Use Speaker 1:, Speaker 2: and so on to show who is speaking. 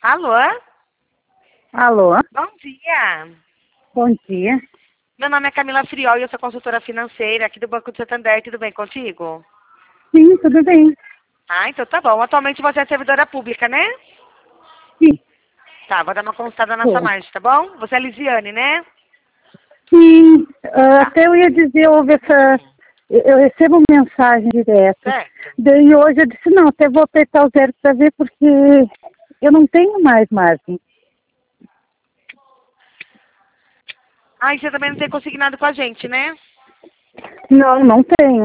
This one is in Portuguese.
Speaker 1: Alô?
Speaker 2: Alô,
Speaker 1: Bom dia.
Speaker 2: bom dia.
Speaker 1: Meu nome é Camila Friol e eu sou consultora financeira aqui do Banco do Santander. Tudo bem contigo?
Speaker 2: Sim, tudo bem.
Speaker 1: Ah, então tá bom. Atualmente você é servidora pública, né?
Speaker 2: Sim,
Speaker 1: Tá, vou dar uma consultada na sua
Speaker 2: sou.
Speaker 1: margem, tá bom? Você é Lisiane, né?
Speaker 2: Sim,
Speaker 1: Tá.
Speaker 2: até eu ia dizer, houve essa... Eu recebo mensagem direta.
Speaker 1: Certo.
Speaker 2: Daí hoje eu disse, não, até vou apertar o zero para ver, porque eu não tenho mais margem.
Speaker 1: Ah, e você também não tem consignado com a gente, né?
Speaker 2: Não, não tenho.